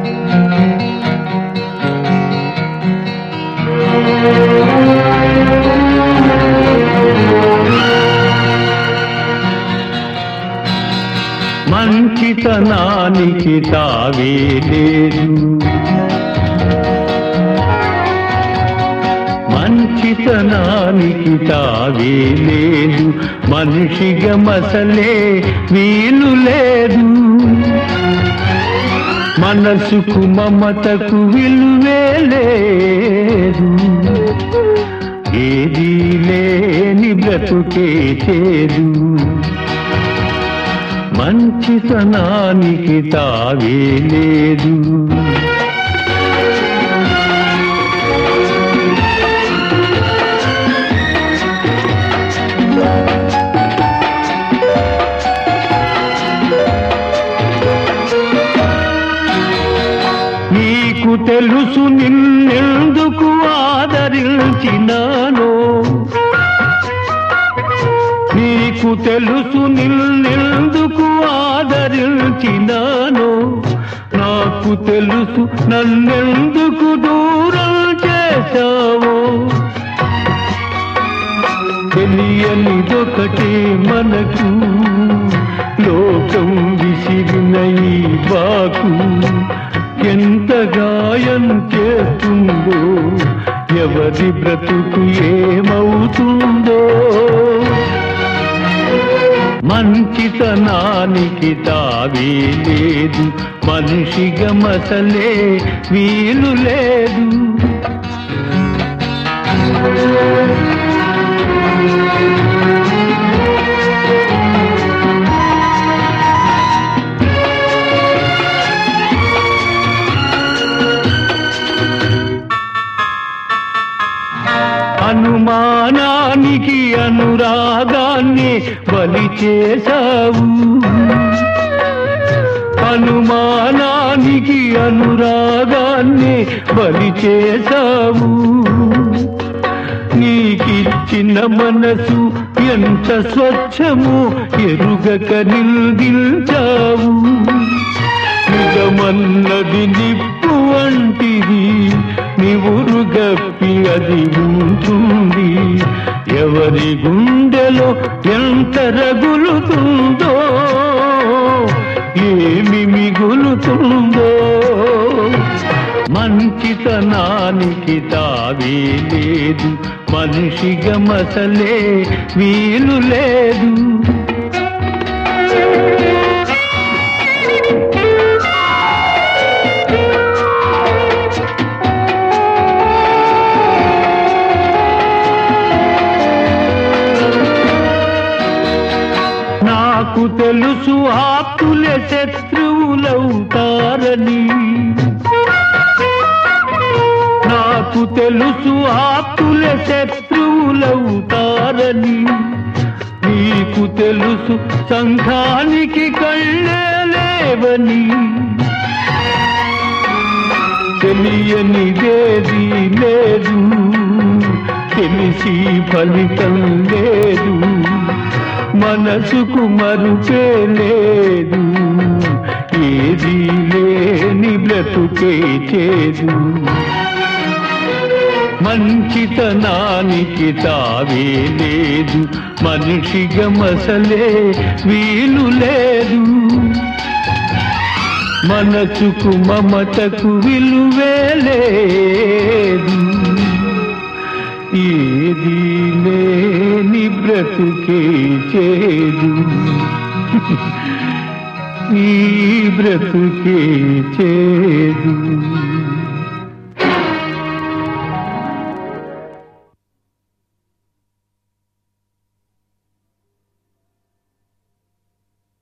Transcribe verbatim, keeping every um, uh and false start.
మంచితనానికి తావే లేదు, మంచితనానికి తావే లేదు, మనిషిగా మసలే వీలు లేదు, మనసుకు మమతకు విలువే లేదు, ఏదీ లేని బ్రతుకే చేదు, మంచితనానికి తావే లేదు. నీకు తెలుసు నిన్నెందుకు ఆదరించినానో, నీకు తెలుసు నిన్నెందుకు ఆదరించినానో, నాకు తెలుసు నన్నెందుకు దూరం చేశావో, తెలియనిదొకటే మనకు లోకం విసిరిన ఈ బాకు ఎంత గాయం చేస్తుందో, ఎవరి బ్రతుకు ఏమవుతుందో, మంచితనానికి తావే లేదు, మనిషిగా మసలే వీలు లేదు. అనుమానానికి అనురాగాన్ని బలి చేశావు, అనుమానానికి అనురాగాన్ని బలి చేశావు, నీకిచ్చిన మనసు ఎంత స్వచ్ఛము ఎరుగక నిల్దించావు, నిజమన్నది నిప్పు వంటిది, నివురు గప్పి అది ఉంటుంది, ఎవరి గుండెలో ఎంత రగులుతుందో, ఏమి మిగులుతుందో, మంచితనానికి తావే లేదు, మనిషిగా మసలే వీలు లేదు. నాకు తెలుసు ఆప్తులే శత్రువులవుతారని, నాకు తెలుసు ఆప్తులే శత్రువులవుతారని, నీకు తెలుసు సంఘానికి కళ్ళే లేవని, తెలియనిదేది లేదు, తెలిసి ఫలితం లేదు, మనసుకు మరుపే లేదు, ఏదీ లేని బ్రతుకే చేదు, మంచితనానికి తావే లేదు, మనిషిగా మసలే వీలు లేదు, మనసుకు మమతకు విలువే లేదు, ఏదీ లేని బ్రతుకే చేదు, ఈ బ్రతుకే చేదు.